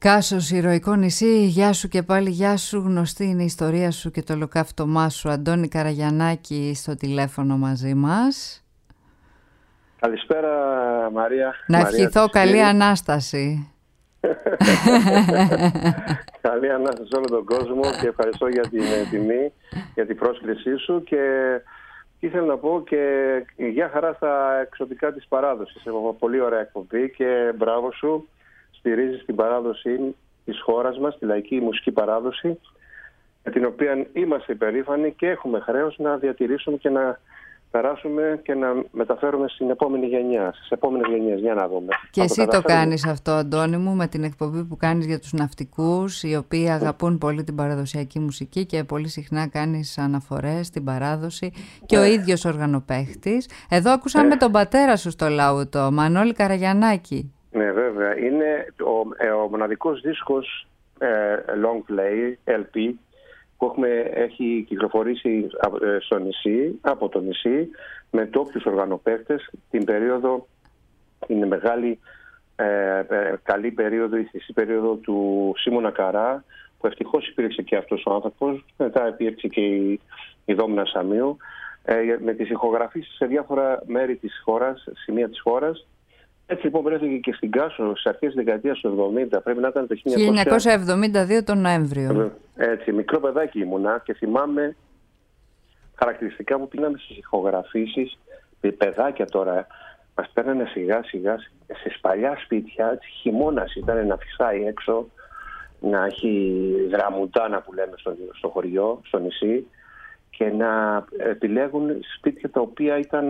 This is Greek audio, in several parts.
Κάσος, ηρωικό νησί, γεια σου και πάλι γεια σου, γνωστή είναι η ιστορία σου και το ολοκαύτωμά σου. Αντώνη Καραγιαννάκη στο τηλέφωνο μαζί μας. Καλησπέρα Μαρία. Να ευχηθώ καλή Ανάσταση. Καλή Ανάσταση σε όλο τον κόσμο και ευχαριστώ για την τιμή, για την πρόσκλησή σου και ήθελα να πω και για χαρά στα εξωτικά της παράδοσης. Έχω πολύ ωραία εκπομπή και μπράβο σου. Στηρίζεις την παράδοση της χώρας μας, τη λαϊκή μουσική παράδοση, για την οποία είμαστε υπερήφανοι και έχουμε χρέος να διατηρήσουμε και να περάσουμε και να μεταφέρουμε στην επόμενη γενιά, στις επόμενες γενιές. Για να δούμε. Και εσύ το κάνεις αυτό, Αντώνη μου, με την εκπομπή που κάνεις για τους ναυτικούς, οι οποίοι αγαπούν πολύ την παραδοσιακή μουσική και πολύ συχνά κάνεις αναφορές στην παράδοση και ο ίδιος οργανοπαίχτης. Εδώ ακούσαμε τον πατέρα σου στο λαούτο, Μανώλη Καραγιαννάκη. Ναι, βέβαια. Είναι ο μοναδικός δίσκος long play, LP, που έχει κυκλοφορήσει στο νησί, από το νησί, με τόπιους οργανοπαίχτες την περίοδο, την μεγάλη καλή περίοδο, η χρυσή περίοδο του Σίμωνα Καρά, που ευτυχώς υπήρξε και αυτός ο άνθρωπος, μετά υπήρξε και η Δόμνα Σαμίου, με τις ηχογραφήσεις σε διάφορα μέρη της χώρας, σημεία της χώρας. Έτσι λοιπόν βρέθηκε και στην Κάσο στις αρχές της δεκαετίας του 70, πρέπει να ήταν το 1972 τον Νοέμβριο. Έτσι, μικρό παιδάκι ήμουνα και θυμάμαι χαρακτηριστικά που πήγαμε στις ηχογραφήσεις, παιδάκια τώρα, μας παίρνανε σιγά σιγά σε παλιά σπίτια, χειμώνας ήταν να φυσάει έξω, να έχει δραμουτάνα που λέμε στο χωριό, στο νησί, και να επιλέγουν σπίτια τα οποία ήταν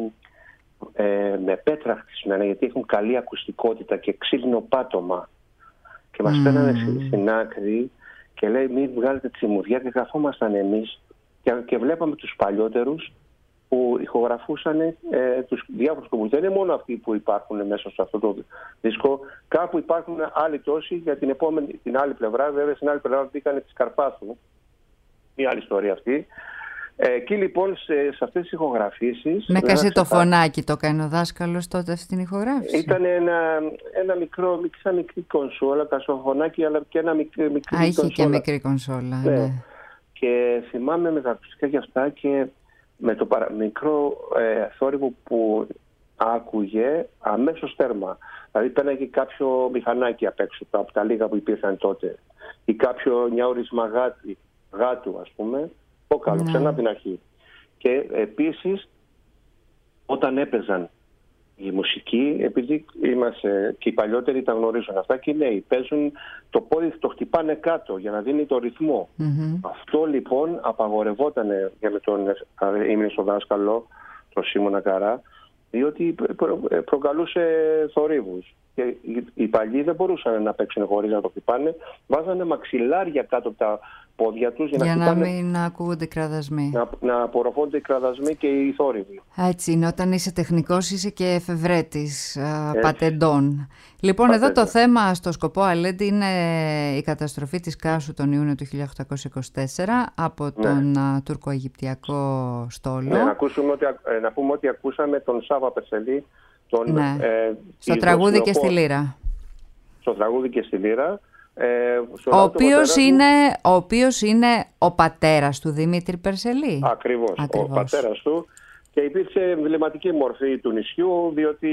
με πέτρα χτισμένα, γιατί έχουν καλή ακουστικότητα και ξύλινο πάτωμα, και μας παίρνανε στην άκρη και λέει μην βγάλετε τσιμουδιά, και καθόμασταν εμείς και βλέπαμε τους παλιότερους που ηχογραφούσαν τους διάφορους κομμουνιστές. Δεν είναι μόνο αυτοί που υπάρχουν μέσα σε αυτό το δίσκο, κάπου υπάρχουν άλλοι τόσοι για την άλλη πλευρά. Βέβαια στην άλλη πλευρά μπήκανε της Καρπάθου, μια άλλη ιστορία αυτή. Εκεί λοιπόν σε αυτές τις ηχογραφήσεις... Με κασετοφωνάκι το κάνει ο δάσκαλος τότε αυτή την ηχογράφηση. Ήταν ένα μικρή κονσόλα, κασετοφωνάκι, αλλά και ένα μικρή κονσόλα. Είχε και μικρή κονσόλα, ναι. Και θυμάμαι με τα ακουστικά και αυτά και με το μικρό θόρυβο που άκουγε αμέσως τέρμα. Δηλαδή πέρναγε κάποιο μηχανάκι απ' έξω από τα λίγα που υπήρχαν τότε, ή μια ορισμά γάτου ας πούμε. Καλό, ξανά από την αρχή. Και επίσης όταν έπαιζαν η μουσική, επειδή είμαστε και οι παλιότεροι τα γνωρίζουν αυτά, και οι νέοι παίζουν το πόδι, το χτυπάνε κάτω για να δίνει το ρυθμό. Αυτό λοιπόν απαγορευόταν για τον ήμνηστο δάσκαλο, τον Σίμωνα Καρά, διότι προκαλούσε θορύβους. Και οι παλιοί δεν μπορούσαν να παίξουν χωρίς να το χτυπάνε, βάζανε μαξιλάρια κάτω από τα πόδια τους για να μην ακούγονται οι κραδασμοί. Να απορροφώνται οι κραδασμοί και οι θόρυβοι. Έτσι είναι, όταν είσαι τεχνικός είσαι και εφευρέτης πατεντών. Λοιπόν, εδώ το θέμα στο Σκοπό Αλέντη είναι η καταστροφή της Κάσου τον Ιούνιο του 1824 από τον τουρκο-αιγυπτιακό στόλο. Ναι, να πούμε ότι ακούσαμε τον Σάβα Περσελή, στο τραγούδι και στη λύρα. Στο τραγούδι και στη λύρα. Ο οποίος είναι ο πατέρας του Δημήτρη Περσελή. Ακριβώς, ο πατέρας του, και υπήρξε εμβληματική μορφή του νησιού, διότι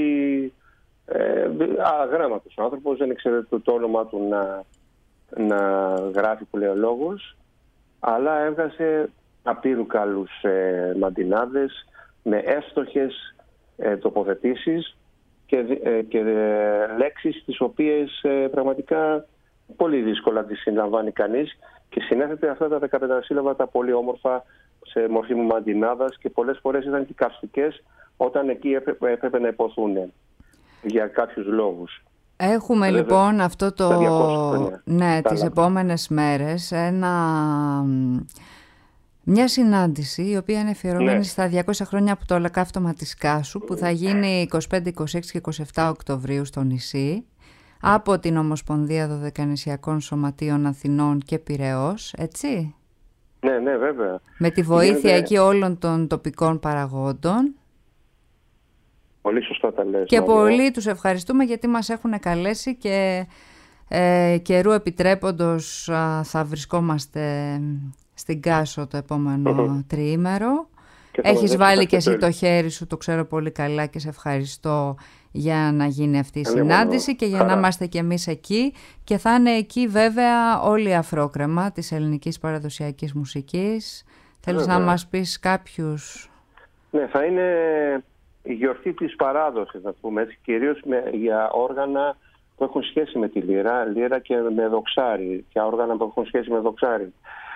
αγράμματος ο άνθρωπος, δεν ήξερε το όνομα του να γράφει, που λέει ο λόγος, αλλά έβγαζε απείρου καλούς μαντινάδες με εύστοχες τοποθετήσεις και λέξεις τις οποίες πραγματικά πολύ δύσκολα τις συλλαμβάνει κανείς, και συνέθετε αυτά τα 15 σύλλαβα τα πολύ όμορφα σε μορφή μαντινάδας, και πολλές φορές ήταν και καυστικές όταν εκεί έπρεπε να υποθούν για κάποιους λόγους. Έχουμε λοιπόν αυτό τις επόμενες μέρες μια συνάντηση η οποία είναι αφιερωμένη στα 200 χρόνια από το ολοκαύτωμα της Κάσου, που θα γίνει 25, 26 και 27 Οκτωβρίου στο νησί, από την Ομοσπονδία Δωδεκανησιακών Σωματείων Αθηνών και Πειραιώς, έτσι. Ναι, βέβαια. Με τη βοήθεια εκεί όλων των τοπικών παραγόντων. Πολύ σωστά τα λες. Και πολύ τους ευχαριστούμε γιατί μας έχουν καλέσει και Καιρού επιτρέποντος θα βρισκόμαστε στην Κάσο το επόμενο τριήμερο. Έχεις βάλει και εσύ το χέρι σου, το ξέρω πολύ καλά, και σε ευχαριστώ για να γίνει αυτή η συνάντηση και για να είμαστε και εμείς εκεί, και θα είναι εκεί βέβαια όλη η αφρόκρεμα της ελληνικής παραδοσιακής μουσικής. Θέλεις να μας πεις κάποιους? Ναι, θα είναι η γιορτή της παράδοσης, να πούμε έτσι, κυρίως για όργανα που έχουν σχέση με τη λύρα και με δοξάρι, και όργανα που έχουν σχέση με δοξάρι.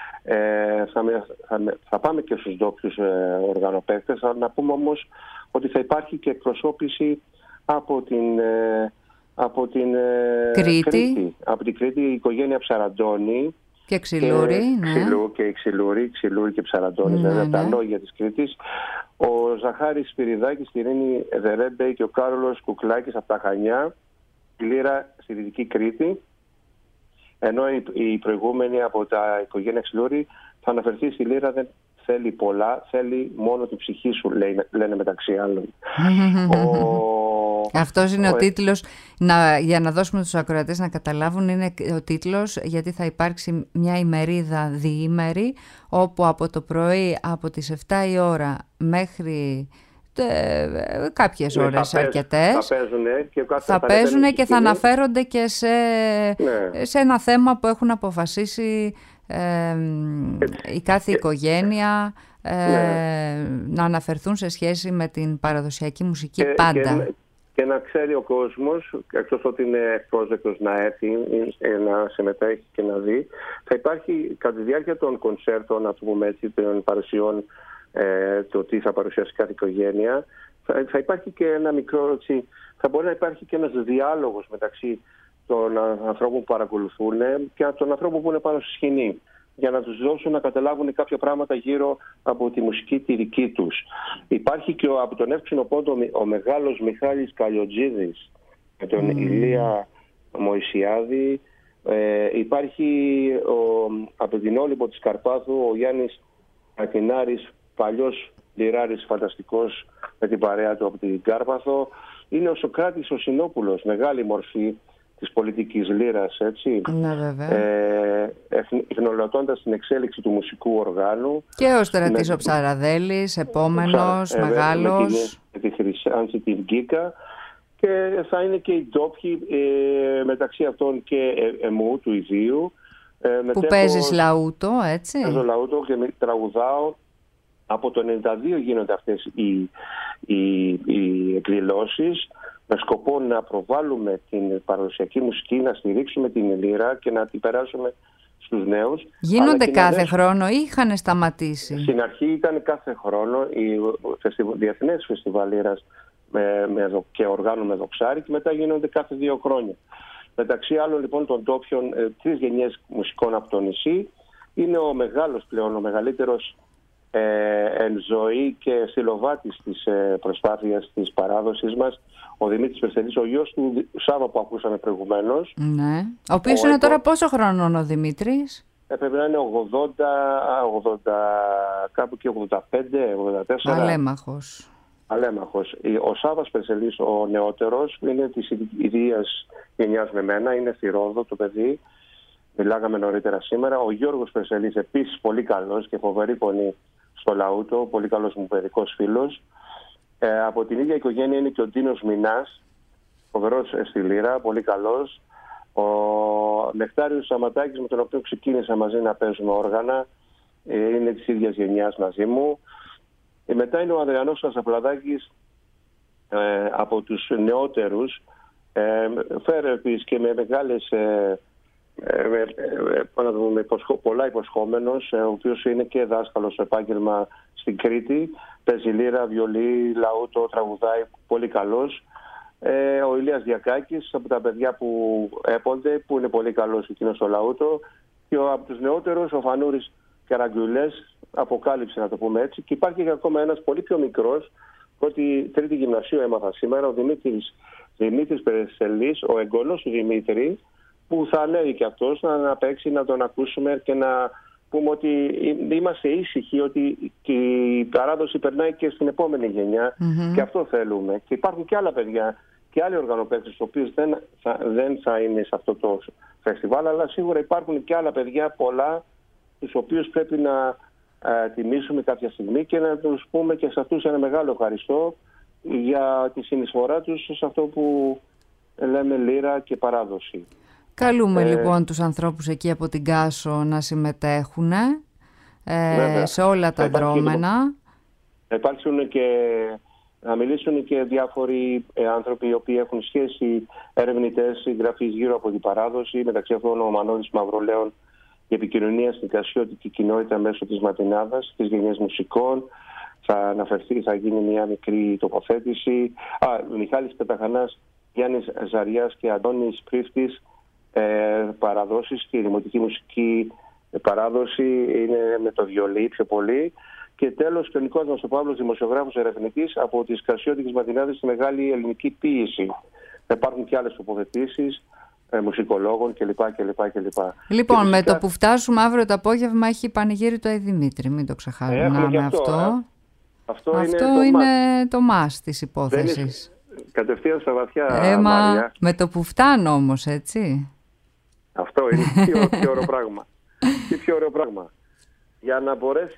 Θα πάμε και στους ντόπιους οργανοπαίκτες. Να πούμε όμως ότι θα υπάρχει και εκπροσώπηση από την Κρήτη. Από την Κρήτη, η οικογένεια Ψαραντώνη και Ξυλούρη, Ξυλούρη και Ψαραντώνη, βέβαια, τα λόγια της Κρήτης. Ο Ζαχάρης Σπυριδάκης, η Ειρήνη Δερέμπε και ο Κάρολος Κουκλάκης από τα Χανιά, η λύρα στη Δυτική Κρήτη. Ενώ η προηγούμενη από τα οικογένεια Ξυλούρη θα αναφερθεί στη λύρα, δεν θέλει πολλά, θέλει μόνο την ψυχή σου, λένε μεταξύ άλλων. Αυτός είναι ο τίτλος, για να δώσουμε τους ακροατές να καταλάβουν, είναι ο τίτλος γιατί θα υπάρξει μια ημερίδα διήμερη, όπου από το πρωί από τις 7 η ώρα μέχρι κάποιες ώρες αρκετές θα παίζουν και θα αναφέρονται και σε ένα θέμα που έχουν αποφασίσει η κάθε οικογένεια να αναφερθούν σε σχέση με την παραδοσιακή μουσική πάντα. Και να ξέρει ο κόσμος, εκτός ότι είναι ευπρόσδεκτος να έρθει, να συμμετέχει και να δει, θα υπάρχει κατά τη διάρκεια των κονσέρτων, να το πούμε έτσι, των παρουσιών, το τι θα παρουσιάσει κάθε οικογένεια, θα υπάρχει και ένα μικρό, θα μπορεί να υπάρχει και ένας διάλογος μεταξύ των ανθρώπων που παρακολουθούν και των ανθρώπων που είναι πάνω στη σκηνή, για να τους δώσουν να καταλάβουν κάποια πράγματα γύρω από τη μουσική τη δική τους. Υπάρχει και από τον Εύξηνο Πόντο ο μεγάλος Μιχάλης Καλιοτζίδης με τον Ηλία Μωυσιάδη. Υπάρχει από την Όλυμπο της Καρπάθου ο Γιάννης Ακινάρης, παλιός λυράρης φανταστικός, με την παρέα του από την Κάρπαθο. Είναι ο Σοκράτης ο Συνόπουλος, μεγάλη μορφή της πολιτικής λύρας, έτσι. Ναι, βέβαια. Γνωλατώντας την εξέλιξη του μουσικού οργάνου. Και ο Στρατής ο Ψαραδέλης, επόμενος, μεγάλος. Με τη Χρυσάνθη την Γκίκα. Και θα είναι και οι ντόπιοι, μεταξύ αυτών και εμού, του ιδίου. Που παίζεις λαούτο, έτσι. Παίζω λαούτο και τραγουδάω. Από το 1992 γίνονται αυτές οι εκδηλώσεις, με σκοπό να προβάλλουμε την παραδοσιακή μουσική, να στηρίξουμε την λύρα και να την περάσουμε στους νέους. Γίνονται κάθε χρόνο ή είχαν σταματήσει? Στην αρχή ήταν κάθε χρόνο διεθνές φεστιβάλ λύρας και οργάνων με δοξάρι, και μετά γίνονται κάθε 2 χρόνια. Μεταξύ άλλων λοιπόν των ντόπιων 3 γενιές μουσικών από το νησί, είναι ο μεγάλος πλέον, ο μεγαλύτερος εν ζωή και στυλοβάτης της προσπάθειας της παράδοσης μας, ο Δημήτρης Περσελής, ο γιος του Σάβα που ακούσαμε προηγουμένως. Ναι. Ο οποίος είναι τώρα πόσο χρονών ο Δημήτρης? Πρέπει να είναι 80, κάπου και 85-84. Αλέμαχος. Ο Σάβας Περσελής, ο νεότερος, είναι της ίδιας γενιάς με μένα, είναι στη Ρόδο το παιδί. Μιλάγαμε νωρίτερα σήμερα. Ο Γιώργος Περσελής, επίσης πολύ καλός και φοβερή φωνή στο λαούτο, πολύ καλός μου παιδικός φίλος. Από την ίδια οικογένεια είναι και ο Ντίνος Μινάς, φοβερός στη λύρα, πολύ καλός. Ο Νεκτάριος Σαματάκης, με τον οποίο ξεκίνησα μαζί να παίζουμε όργανα, είναι της ίδιας γενιάς μαζί μου. Μετά είναι ο Ανδριανός Ασαπλαδάκης, από τους νεότερους, φέρε επίσης και με μεγάλες, πολλά υποσχόμενος, ο οποίος είναι και δάσκαλος στο επάγγελμα στην Κρήτη, παίζει λύρα, βιολί, λαούτο, τραγουδάει, πολύ καλός. Ο Ηλίας Διακάκης, από τα παιδιά που έπονται, που είναι πολύ καλός εκείνος στο λαούτο, και από τους νεότερους ο Φανούρης Καραγκιουλές, αποκάλυψε να το πούμε έτσι, και υπάρχει και ακόμα ένας πολύ πιο μικρός, ότι τρίτη γυμνασίου έμαθα σήμερα, ο Δημήτρης Περσελής, ο εγγονός του Δημήτρη, που θα ανέβει και αυτός να παίξει, να τον ακούσουμε και να πούμε ότι είμαστε ήσυχοι ότι η παράδοση περνάει και στην επόμενη γενιά, και αυτό θέλουμε. Και υπάρχουν και άλλα παιδιά και άλλοι οργανοπαίκτες, οι οποίοι δεν θα είναι σε αυτό το φεστιβάλ, αλλά σίγουρα υπάρχουν και άλλα παιδιά πολλά, τους οποίους πρέπει να τιμήσουμε κάποια στιγμή και να τους πούμε και σε αυτούς ένα μεγάλο ευχαριστώ για τη συνεισφορά τους σε αυτό που λέμε λύρα και παράδοση. Καλούμε λοιπόν τους ανθρώπους εκεί από την Κάσο να συμμετέχουν σε όλα τα δρόμενα. Να μιλήσουν και διάφοροι άνθρωποι οι οποίοι έχουν σχέση, ερευνητές, συγγραφείς γύρω από την παράδοση, μεταξύ αυτών ο Μανώλης Μαυρολέων, η επικοινωνία στην κασιώτικη κοινότητα μέσω της Ματινάδας, της γενιάς μουσικών. Θα γίνει μια μικρή τοποθέτηση. Μιχάλης Πεταχανάς, Γιάννης Ζαριάς και Αντώνης Πρίφτης, παραδόσεις και η δημοτική μουσική παράδοση είναι με το βιολί πιο πολύ. Και τέλος, και ο Νικός μας ο Παύλος, δημοσιογράφος ερευνητής από τις Κασιώτικες Ματινάδες στη μεγάλη ελληνική ποίηση. Υπάρχουν και άλλες τοποθετήσεις μουσικολόγων κλπ. Λοιπόν, με το που φτάσουμε αύριο το απόγευμα έχει πανηγύρι το Δημήτρη, μην το ξεχάσουμε αυτό. Αυτό είναι το μας της υπόθεσης. Κατευθείαν στα βαθιά, Μάρια. Με το που φτάνω όμως, έτσι. Αυτό είναι πιο ωραίο πράγμα. Τι πιο ωραίο πράγμα. Για να μπορέσεις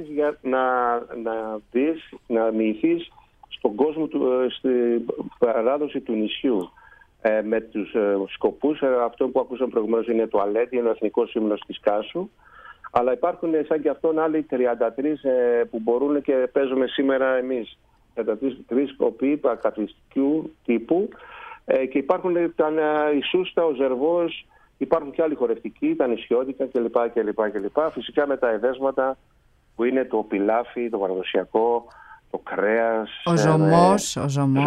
να δεις, να μοιηθείς στον κόσμο, στην παράδοση του νησιού. Με τους σκοπούς, αυτό που ακούσαμε προηγουμένως είναι το αλέτι, είναι ο εθνικός ύμνος της Κάσου. Αλλά υπάρχουν σαν και αυτόν άλλοι 33 που μπορούν και παίζουμε σήμερα εμείς. 33 σκοποί καθιστικού τύπου και υπάρχουν η Σούστα, ο Ζερβός, υπάρχουν και άλλοι χορευτικοί, τα νησιώτικα κλπ. Φυσικά με τα εδέσματα που είναι το πιλάφι, το παραδοσιακό, το κρέας, ο ζωμός,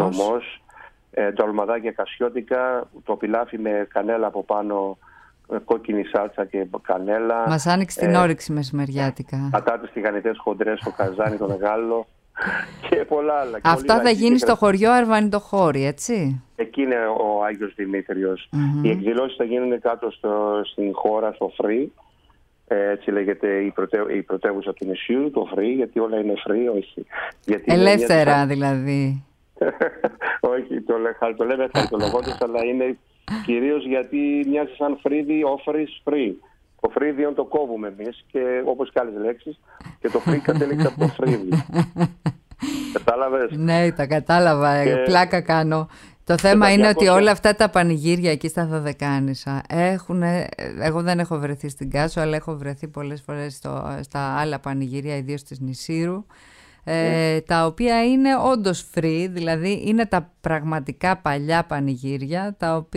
τα ολμαδάκια κασιώτικα, το πιλάφι με κανέλα από πάνω, κόκκινη σάλτσα και κανέλα. Μας άνοιξε την όρεξη μεσημεριάτικα. Πατάτες τηγανιτές χοντρές, το καζάνι το μεγάλο και πολλά άλλα. Αυτά θα γίνει στο χωριό Αρβανιτοχώρη, έτσι. Εκεί είναι ο Άγιος Δημήτριος. Οι εκδηλώσεις θα γίνουν κάτω στην χώρα, στο Φρύ. Έτσι λέγεται η πρωτεύουσα του νησιού, το Φρύ, γιατί όλα είναι free, όχι. Γιατί ελεύθερα δηλαδή. Όχι, το λέμε χαρτολογώντας, αλλά είναι κυρίως γιατί μοιάζει σαν φρύδι, όφρις, φρύ. Το φρύδιον το κόβουμε εμείς, και όπως και άλλες λέξεις, και το φρύ κατέληξε από το φρύδι. Κατάλαβες? Ναι, τα κατάλαβα, πλάκα κάνω. Το θέμα είναι ότι όλα αυτά τα πανηγύρια εκεί στα Δωδεκάνησα εγώ δεν έχω βρεθεί στην Κάσο, αλλά έχω βρεθεί πολλές φορές στα άλλα πανηγύρια, ιδίως της Νησίρου, τα οποία είναι όντως free, δηλαδή είναι τα πραγματικά παλιά πανηγύρια,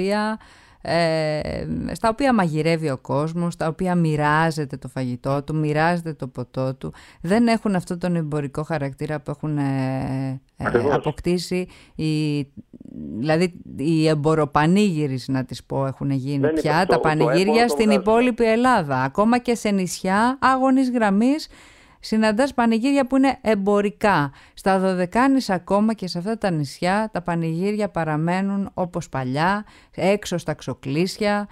στα οποία μαγειρεύει ο κόσμος, στα οποία μοιράζεται το φαγητό του, μοιράζεται το ποτό του. Δεν έχουν αυτό τον εμπορικό χαρακτήρα που έχουν αποκτήσει δηλαδή οι εμποροπανήγυροι, να τις πω, έχουν γίνει πια τα πανηγύρια στην υπόλοιπη Ελλάδα. Ακόμα και σε νησιά άγωνης γραμμής συναντάς πανηγύρια που είναι εμπορικά. Στα Δωδεκάνησα ακόμα και σε αυτά τα νησιά τα πανηγύρια παραμένουν όπως παλιά, έξω στα ξοκλήσια,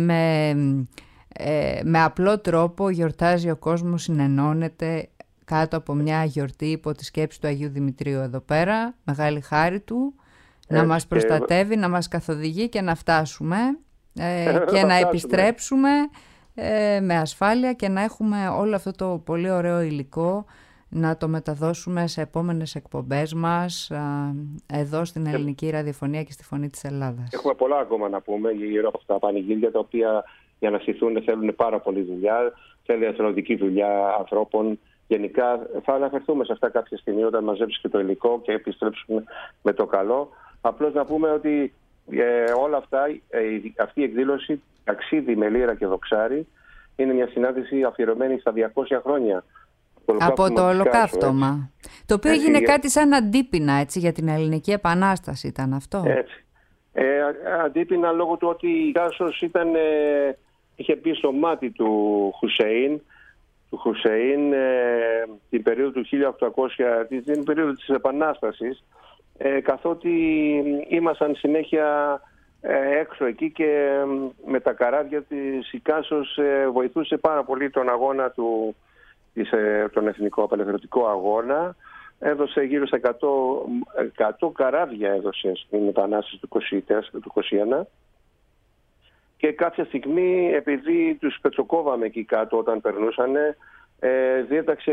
με απλό τρόπο γιορτάζει ο κόσμος, συνενώνεται κάτω από μια γιορτή υπό τη σκέψη του Αγίου Δημητρίου εδώ πέρα, μεγάλη χάρη του, να μας προστατεύει, να μας καθοδηγεί και να φτάσουμε και να επιστρέψουμε με ασφάλεια και να έχουμε όλο αυτό το πολύ ωραίο υλικό να το μεταδώσουμε σε επόμενες εκπομπές μας εδώ στην Ελληνική Ραδιοφωνία και στη Φωνή της Ελλάδας. Έχουμε πολλά ακόμα να πούμε γύρω από αυτά τα πανηγύρια, τα οποία για να στηθούν θέλουν πάρα πολύ δουλειά, θέλει εθελοντική δουλειά ανθρώπων. Γενικά θα αναφερθούμε σε αυτά κάποια στιγμή όταν μαζέψει και το υλικό και επιστρέψουμε με το καλό. Απλώς να πούμε ότι όλα αυτά, αυτή η εκδήλωση Ταξίδι με λύρα και δοξάρι είναι μια συνάντηση αφιερωμένη στα 200 χρόνια από το ολοκαύτωμα. Το οποίο έγινε κάτι σαν αντίπεινα, έτσι, για την Ελληνική Επανάσταση ήταν αυτό. Έτσι. Αντίπεινα λόγω του ότι η Κάσος είχε μπει στο μάτι του Χουσέιν την περίοδο του 1800, την περίοδο της Επανάστασης, καθότι ήμασταν συνέχεια έξω εκεί και με τα καράβια της η Κάσος βοηθούσε πάρα πολύ τον αγώνα τον εθνικό απελευθερωτικό αγώνα, έδωσε γύρω στα 100 καράβια έδωσε στην Επανάσταση του 1921. Και κάποια στιγμή, επειδή τους πετσοκόβαμε εκεί κάτω όταν περνούσαν, διέταξε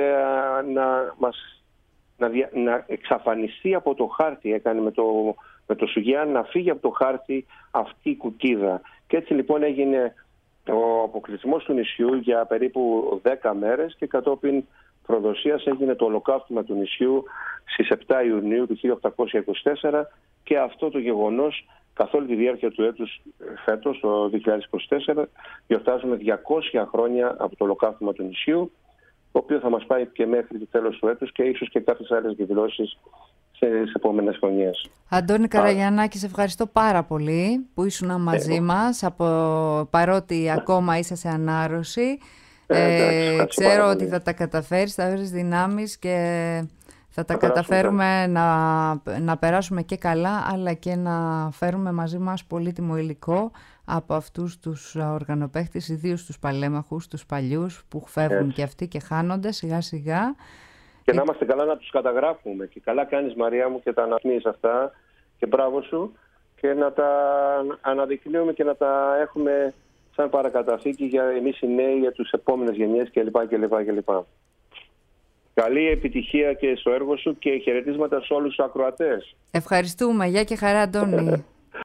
να εξαφανιστεί από το χάρτη. Έκανε με το Σουγιάν να φύγει από το χάρτη αυτή η κουκίδα. Και έτσι λοιπόν έγινε ο αποκλεισμός του νησιού για περίπου 10 μέρες και κατόπιν προδοσίας έγινε το ολοκαύτωμα του νησιού στις 7 Ιουνίου του 1824 και αυτό το γεγονός καθ' όλη τη διάρκεια του έτους φέτος, το 2024, γιορτάζουμε 200 χρόνια από το ολοκαύτωμα του νησιού, το οποίο θα μας πάει και μέχρι το τέλος του έτους και ίσως και κάποιες άλλες εκδηλώσεις στις επόμενες χρονιές. Αντώνη Καραγιαννάκη, σε ευχαριστώ πάρα πολύ που ήσουν μαζί μας, παρότι ακόμα είσαι σε ανάρρωση. Ξέρω ότι θα τα καταφέρεις, θα βρεις δυνάμεις και θα τα καταφέρουμε να περάσουμε και καλά, αλλά και να φέρουμε μαζί μας πολύτιμο υλικό από αυτούς τους οργανοπαίχτες, ιδίως τους παλέμαχους, τους παλιούς που φεύγουν και αυτοί και χάνονται σιγά σιγά. Και να είμαστε καλά να τους καταγράφουμε. Και καλά κάνεις, Μαρία μου, και τα αναπνείς αυτά και μπράβο σου, και να τα αναδεικνύουμε και να τα έχουμε σαν παρακαταθήκη για εμείς οι νέοι, για τους επόμενες γενιές κλπ. Καλή επιτυχία και στο έργο σου και χαιρετίσματα σε όλους τους ακροατές. Ευχαριστούμε. Γεια και χαρά, Αντώνη.